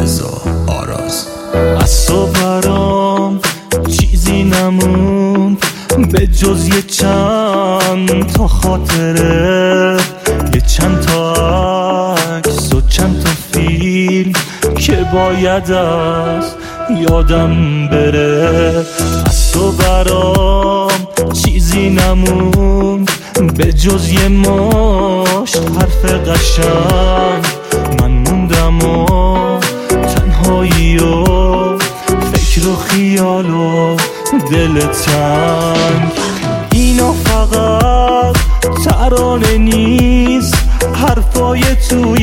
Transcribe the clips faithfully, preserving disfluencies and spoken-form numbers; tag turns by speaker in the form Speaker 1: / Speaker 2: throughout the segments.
Speaker 1: رضا آراز.
Speaker 2: از تو برام چیزی نموند به جز یه چند تا خاطره، یه چند تا عکس و چند تا فیلم که باید از یادم بره. از تو برام چیزی نموند به جز یه مشت حرف قشنگ. من موندم و تنهایی و فکر و خیال و دل تنگ. اینا فقط ترانه نیست، حرفای توی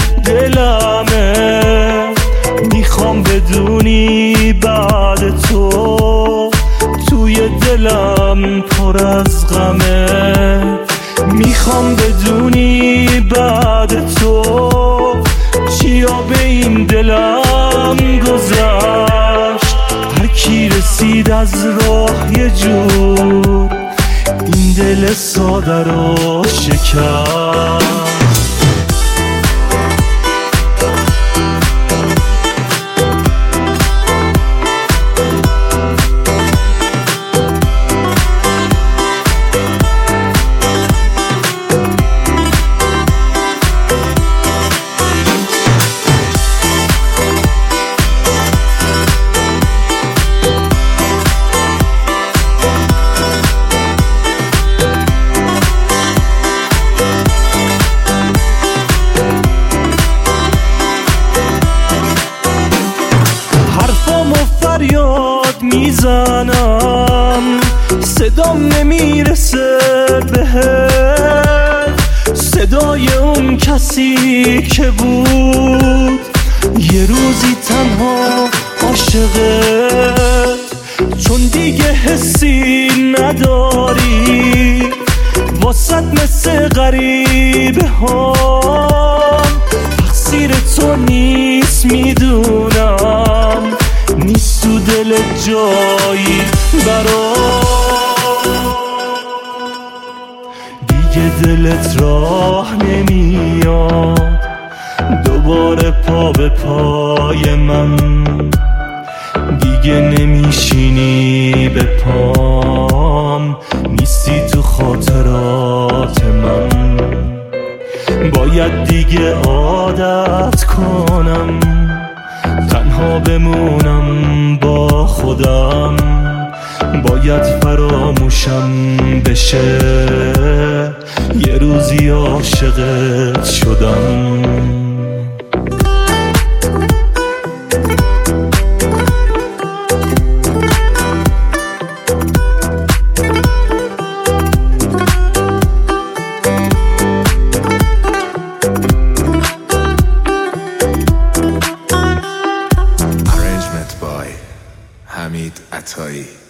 Speaker 2: دلمه. میخوام بدونی بعد تو توی دلم پر از غمه. میخوام بدونی بعد تو چیا به این دلم گذشت. هر کی رسید از راه یه جور این دل ساده رو شکست. فریاد میزنم صدام نمیرسه بهت، صدای اون کسی که بود یه روزی تنها عاشقت. چون دیگه حسی نداری واسط مثل غریبه ها، تقصیر تو نیست میدونم، نیست تو دل جایی برام. دیگه دلت راه نمیاد دوباره پا به پای من، دیگه نمیشینی به پام، نیستی تو خاطرات من. باید دیگه عادت کنم تنها بمونم با خودم، باید فراموشم بشه یه روزی عاشقت شدم.
Speaker 1: حمید عطایی.